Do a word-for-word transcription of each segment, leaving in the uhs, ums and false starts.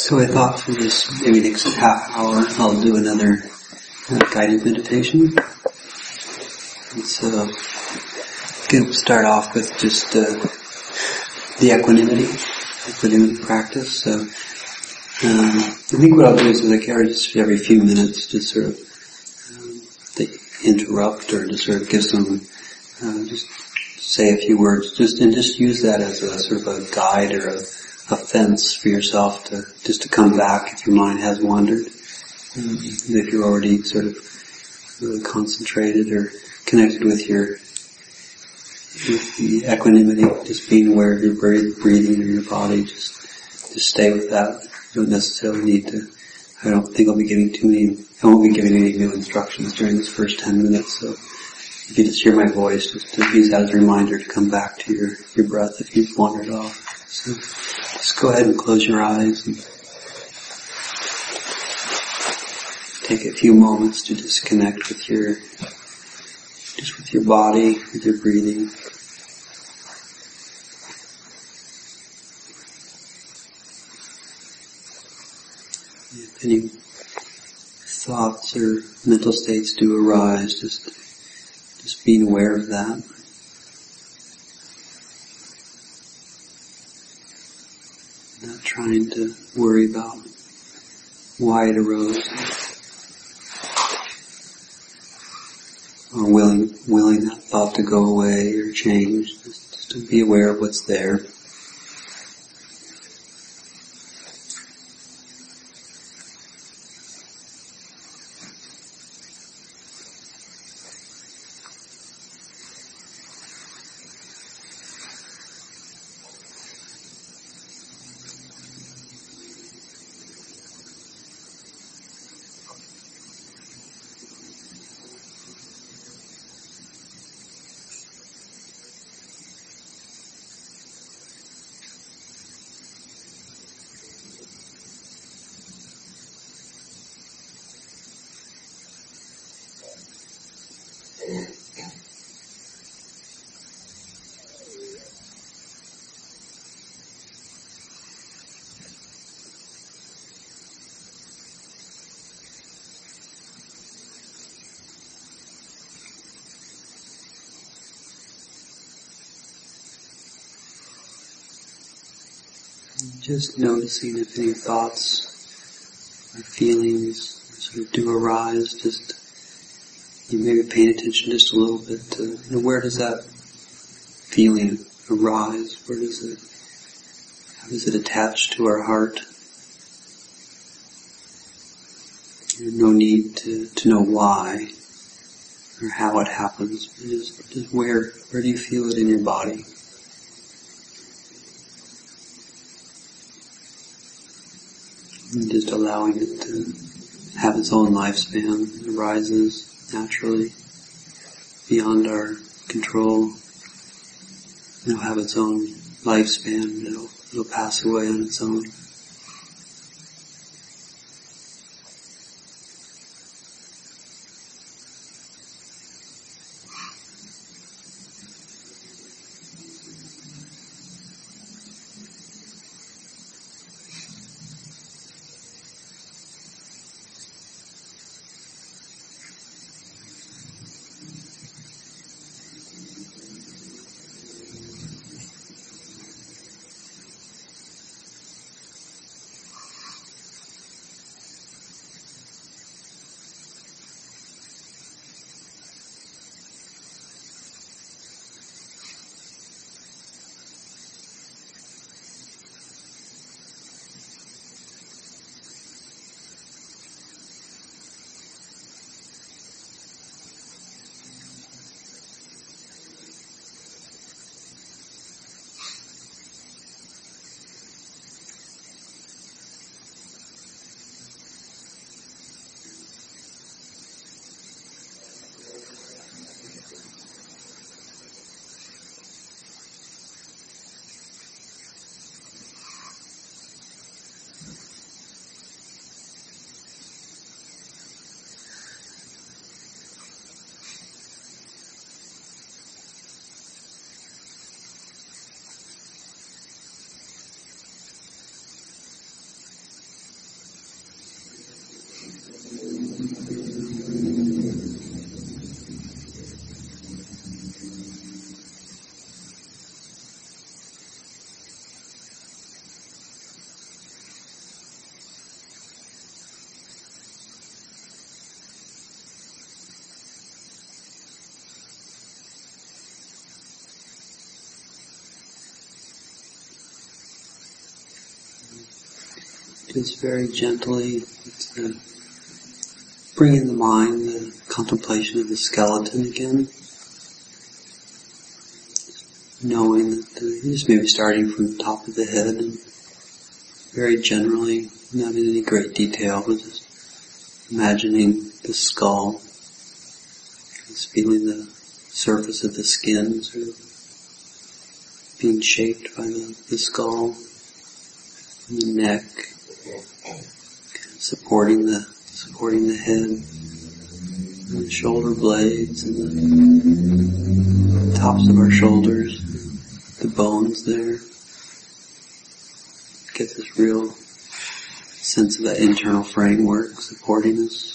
So I thought for this maybe next half hour I'll do another uh, guided meditation. And so we'll start off with just uh, the equanimity, equanimity practice. So um, I think what I'll do is like every, just every few minutes just sort of um, interrupt or just sort of give some, uh, just say a few words, just and just use that as a sort of a guide or a a fence for yourself to just to come back if your mind has wandered. Um, if you're already sort of really concentrated or connected with your with the equanimity, just being aware of your breathing or your body, just just stay with that. You don't necessarily need to. I don't think I'll be giving too many. I won't be giving any new instructions during this first ten minutes. So if you just hear my voice, just to use that as a reminder to come back to your your breath if you've wandered off. So just go ahead and close your eyes and take a few moments to just connect with your, just with your body, with your breathing. If any thoughts or mental states do arise, just, just being aware of that. Not trying to worry about why it arose, or willing willing that thought to go away or change. Just, just to be aware of what's there. Just noticing if any thoughts or feelings sort of do arise, just you maybe paying attention just a little bit to, you know, where does that feeling arise? Where does it, how does it attach to our heart? There's no need to, to know why or how it happens, but just, just where, where do you feel it in your body? And just allowing it to have its own lifespan. It arises naturally, beyond our control. It'll have its own lifespan. It'll, it'll pass away on its own. just very gently, it's, uh, bring in the mind the contemplation of the skeleton again. Knowing that the, just maybe starting from the top of the head and very generally, not in any great detail, but just imagining the skull, just feeling the surface of the skin sort of being shaped by the, the skull, and the neck, supporting the supporting the head, and the shoulder blades, and the tops of our shoulders, the bones there. Get this real sense of that internal framework supporting us.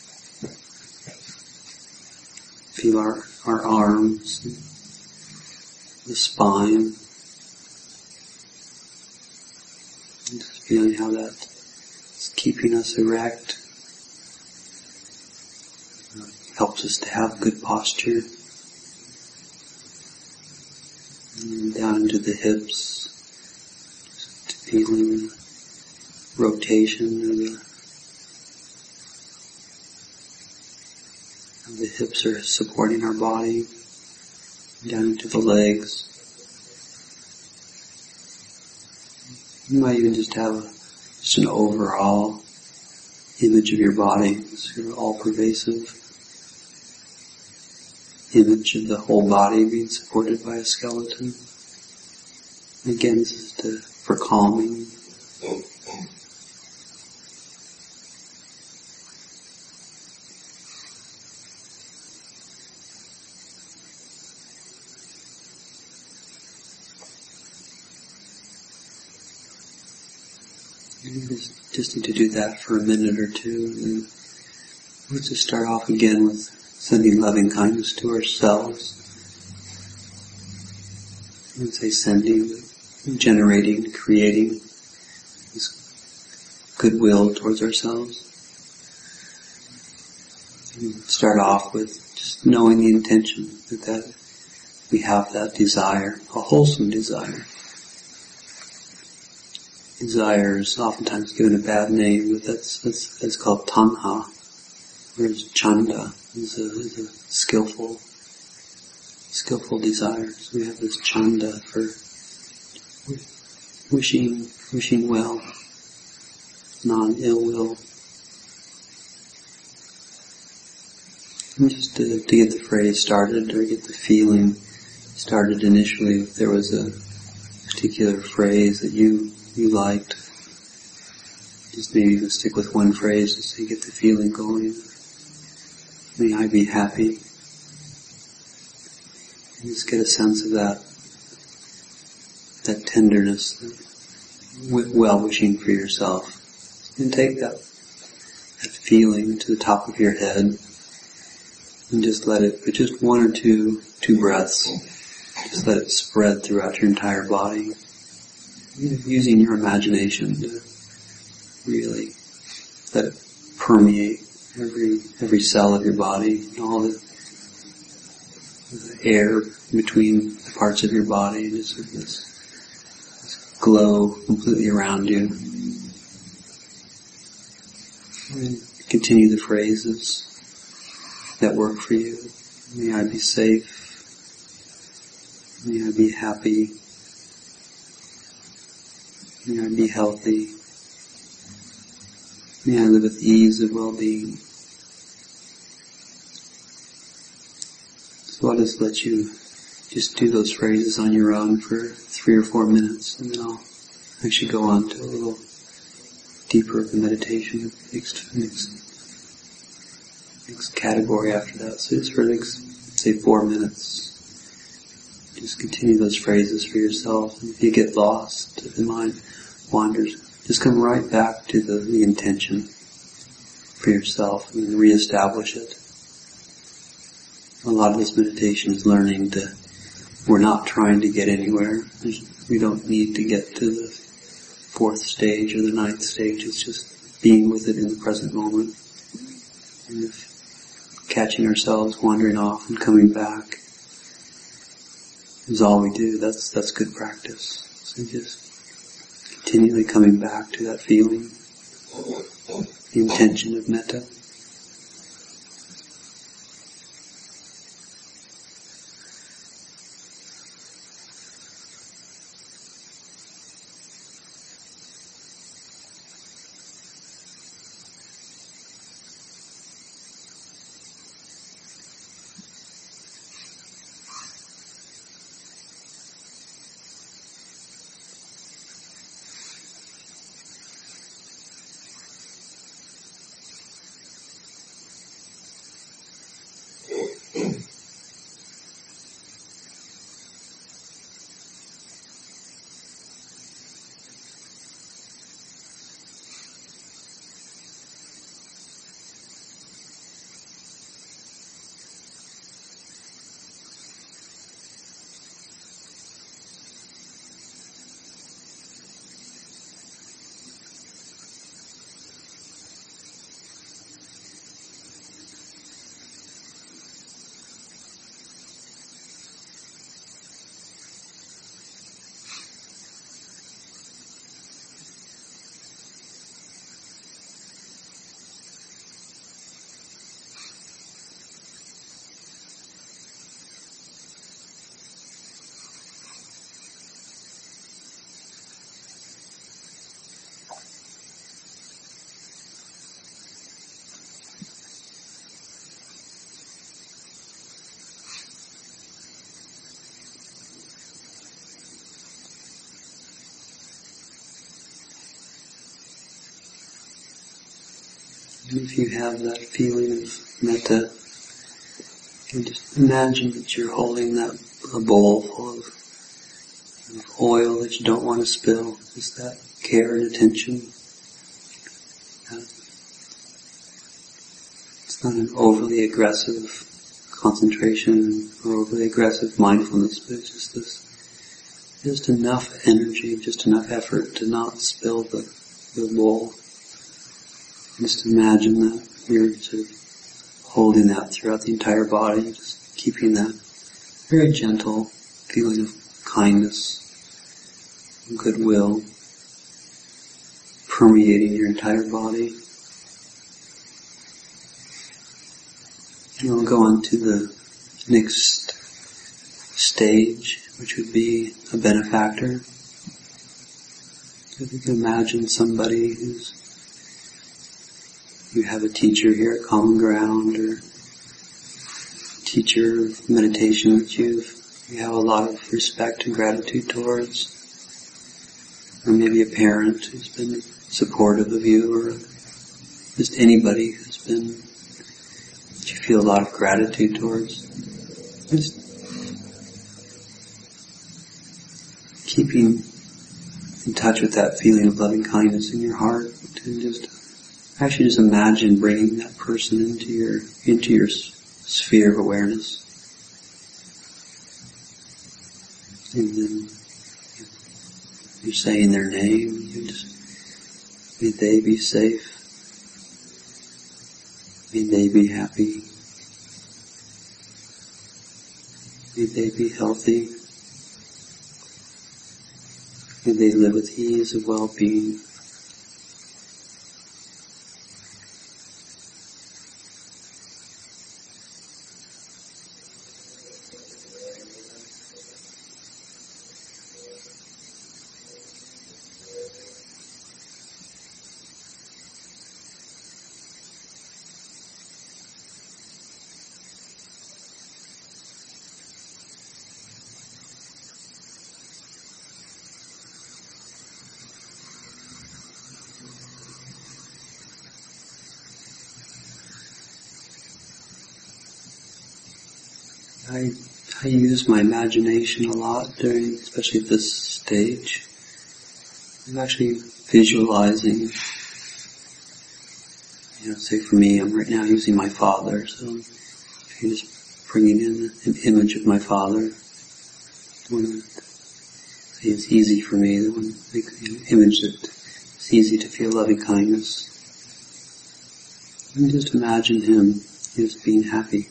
Feel our, our arms, the spine, and just feeling how that is keeping us erect. Helps us to have good posture. And down into the hips, just feeling the rotation of the, of the hips are supporting our body. Down into the legs. You might even just have a, just an overall image of your body, sort of all-pervasive image of the whole body being supported by a skeleton. Again, this is to, for calming. You just, just need to do that for a minute or two, and let's just start off again with sending loving kindness to ourselves. I wouldn't say sending, but generating, creating this goodwill towards ourselves. And start off with just knowing the intention that, that we have that desire, a wholesome desire. Desire is oftentimes given a bad name, but that's, that's, that's called tanha, whereas chanda is a, is a skillful, skillful desire. So we have this chanda for wishing, wishing well, non-ill will. And just to, to get the phrase started, or get the feeling started initially, if there was a particular phrase that you you liked, just maybe even stick with one phrase just to get the feeling going. May I be happy. And just get a sense of that, that tenderness, that well-wishing for yourself. And take that, that feeling to the top of your head and just let it, for just one or two, two breaths, just let it spread throughout your entire body. Using your imagination to really let it permeate every every cell of your body, and all the, the air between the parts of your body, and just this, this glow completely around you. And continue the phrases that work for you. May I be safe. May I be happy. May I be healthy. May I live with ease and well-being. So I'll just let you just do those phrases on your own for three or four minutes, and then I'll actually go on to a little deeper of the meditation, next, next, next category after that. So just for the next, say, four minutes. Just continue those phrases for yourself. And if you get lost, if the mind wanders, just come right back to the, the intention for yourself and reestablish it. A lot of this meditation is learning to, we're not trying to get anywhere. There's, we don't need to get to the fourth stage or the ninth stage. It's just being with it in the present moment. And if catching ourselves wandering off and coming back is all we do, that's that's good practice. So just continually coming back to that feeling. the intention of metta. And if you have that feeling of metta, you can just imagine that you're holding that a bowl full of, of oil that you don't want to spill. Just that care and attention. Uh, it's not an overly aggressive concentration or overly aggressive mindfulness, but it's just this, just enough energy, just enough effort to not spill the, the bowl. Just imagine that you're sort of holding that throughout the entire body, just keeping that very gentle feeling of kindness and goodwill permeating your entire body. And we'll go on to the next stage, which would be a benefactor. So if you can imagine somebody who's, you have a teacher here at Common Ground, or a teacher of meditation that you've, you have a lot of respect and gratitude towards, or maybe a parent who's been supportive of you, or just anybody who's been, that you feel a lot of gratitude towards. Just keeping in touch with that feeling of loving kindness in your heart, and just actually just imagine bringing that person into your into your sphere of awareness, and then you're saying their name. You just, may they be safe, may they be happy, may they be healthy, may they live with ease and well-being. I, I use my imagination a lot during, especially at this stage. I'm actually visualizing, you know, say for me, I'm right now using my father, so I'm just bringing in an image of my father. The one that is easy for me, the one, the image that is easy to feel loving kindness. And just imagine him just being happy.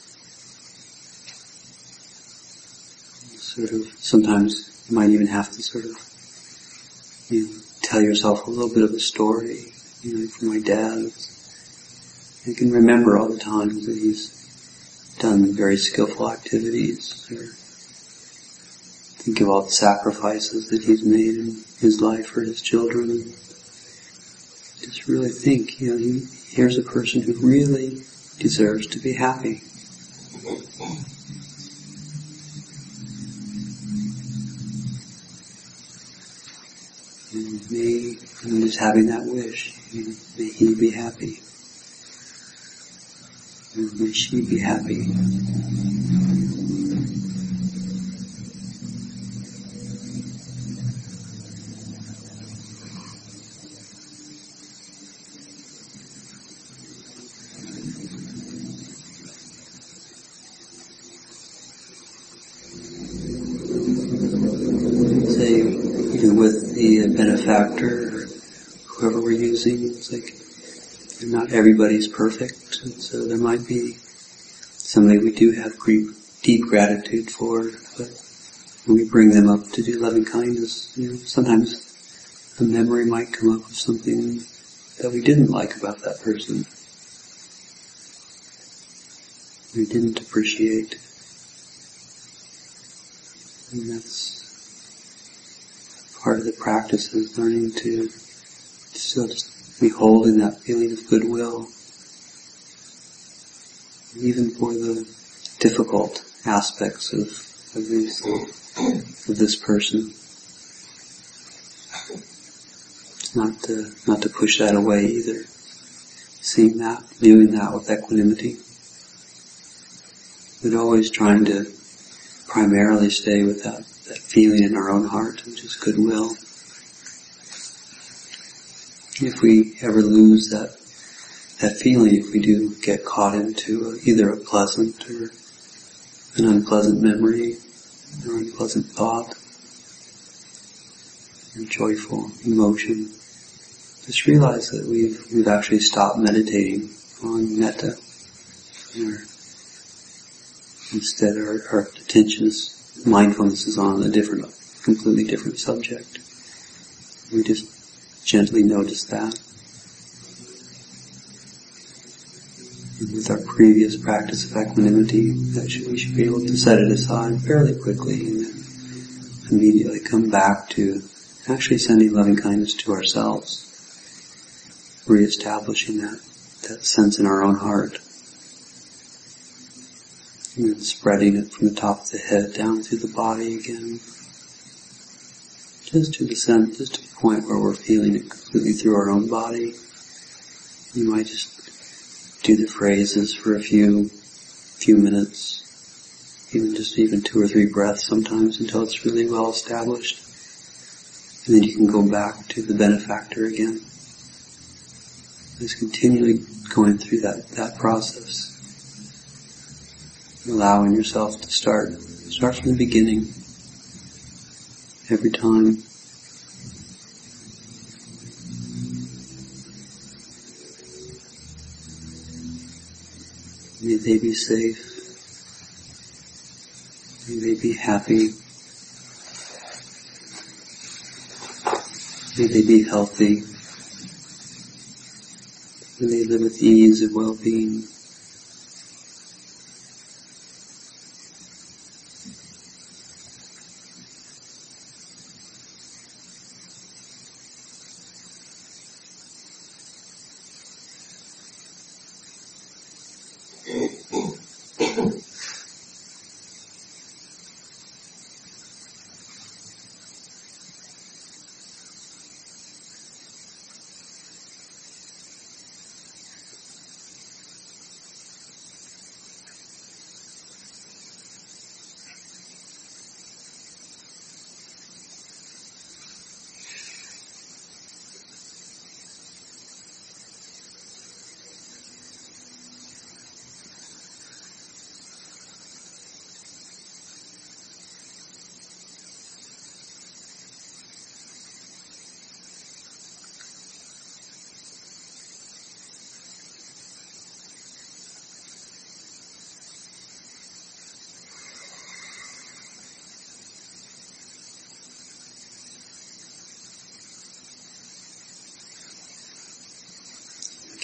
Sort of, sometimes you might even have to sort of, you know, tell yourself a little bit of a story You know, for my dad, I can remember all the times that he's done very skillful activities, or think of all the sacrifices that he's made in his life for his children, and just really think, you know, he, here's a person who really deserves to be happy. And may, and just having that wish, you know, may he be happy. And may she be happy. With the benefactor or whoever we're using, it's like not everybody's perfect, and so there might be somebody we do have deep gratitude for, but when we bring them up to do loving kindness, you know, sometimes a memory might come up of something that we didn't like about that person, we didn't appreciate, and that's part of the practice is learning to still just be holding that feeling of goodwill, even for the difficult aspects of of, these, of this person. Not to not to push that away either. Seeing that, viewing that with equanimity, but always trying to primarily stay with that. That feeling in our own heart, which is goodwill. If we ever lose that that feeling, if we do get caught into a, either a pleasant or an unpleasant memory, or unpleasant thought, or joyful emotion, just realize that we've we've actually stopped meditating on metta. Or instead, our, our attention is mindfulness is on a different, completely different subject. We just gently notice that. And with our previous practice of equanimity, that should, we should be able to set it aside fairly quickly and then immediately come back to actually sending loving kindness to ourselves, reestablishing that, that sense in our own heart. And then spreading it from the top of the head down through the body again. Just to the sense, just to the point where we're feeling it completely through our own body. You might just do the phrases for a few, few minutes, even just even two or three breaths sometimes until it's really well established. And then you can go back to the benefactor again. Just continually going through that, that process. Allowing yourself to start, start from the beginning, every time. May they be safe. May they be happy. May they be healthy. May they live with ease and well-being.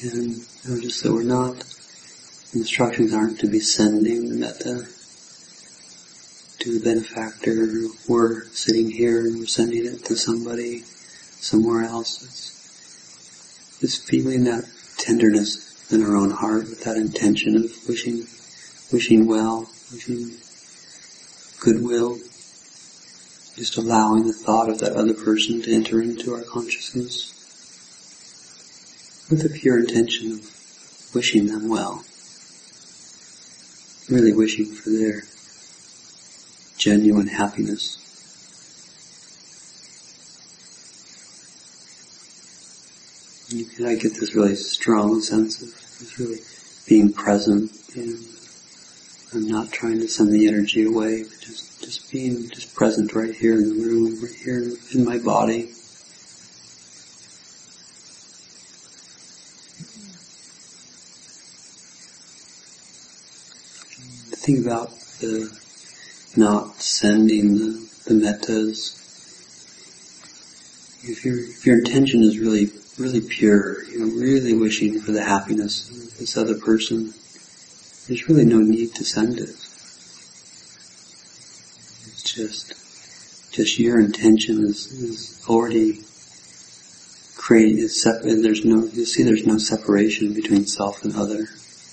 And notice that we're not, instructions aren't to be sending the metta to the benefactor. We're sitting here and we're sending it to somebody somewhere else. It's just feeling that tenderness in our own heart with that intention of wishing, wishing well, wishing goodwill. Just allowing the thought of that other person to enter into our consciousness with the pure intention of wishing them well. Really wishing for their genuine happiness. You can, I get this really strong sense of just really being present, and I'm not trying to send the energy away, but just Just being just present right here in the room, right here in my body. Think about the not sending the, the mettas. If your if your intention is really really pure, you know, really wishing for the happiness of this other person, there's really no need to send it. Just, just your intention is, is already created. Is sep- and there's no. You see, there's no separation between self and other.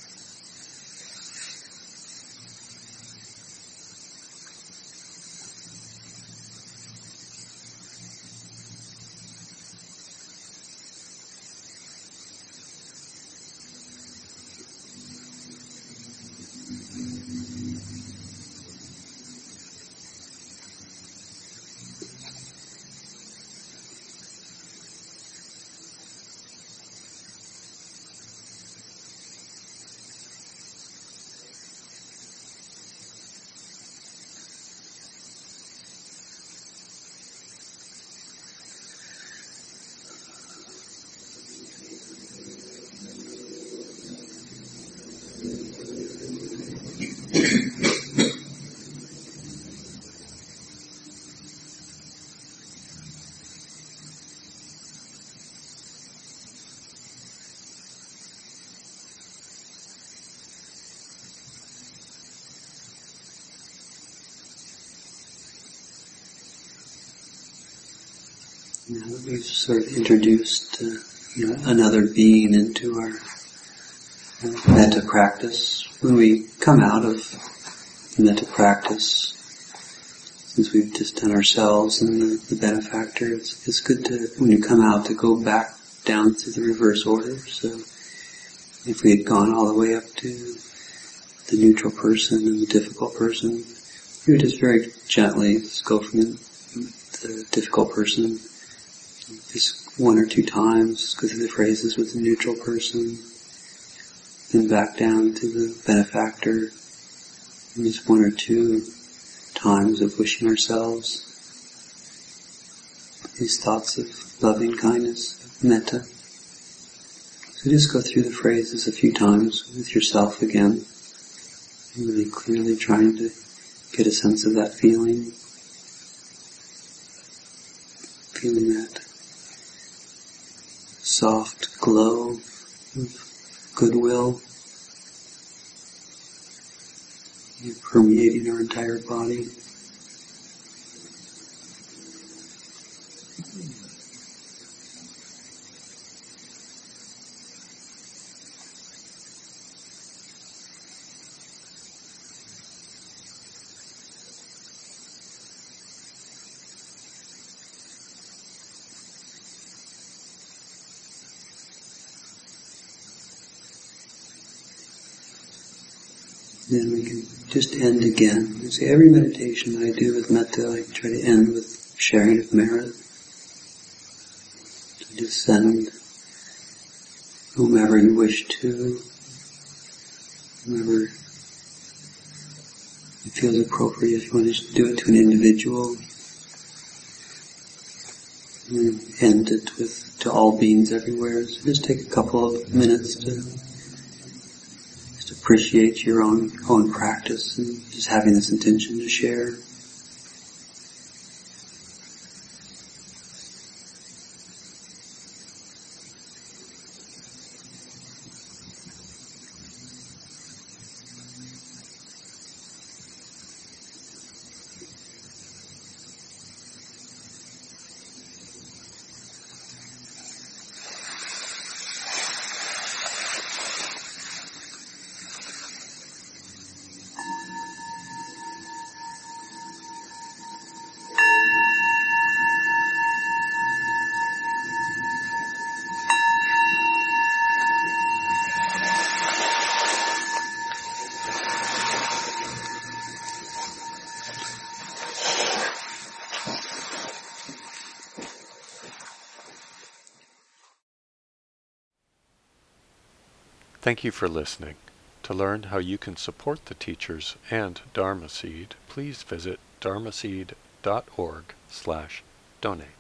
Now that we've sort of introduced, uh, you know, another being into our uh, metta practice, when we come out of metta practice, since we've just done ourselves and the, the benefactor, it's, it's good to, when you come out, to go back down to the reverse order. So if we had gone all the way up to the neutral person and the difficult person, we would just very gently just go from the, the difficult person just one or two times, go through the phrases with the neutral person, then back down to the benefactor, and just one or two times of wishing ourselves these thoughts of loving kindness, of metta. So just go through the phrases a few times with yourself again, and really clearly trying to get a sense of that feeling, feeling that soft glow of goodwill permeating our entire body. Then we can just end again. You see, every meditation I do with metta, I try to end with sharing of merit. To just send whomever you wish to, whomever it feels appropriate. If you want to do it to an individual, and end it with to all beings everywhere. So just take a couple of minutes to appreciate your own own practice and just having this intention to share. Thank you for listening. To learn how you can support the teachers and Dharma Seed, please visit dharmaseed dot org slash donate.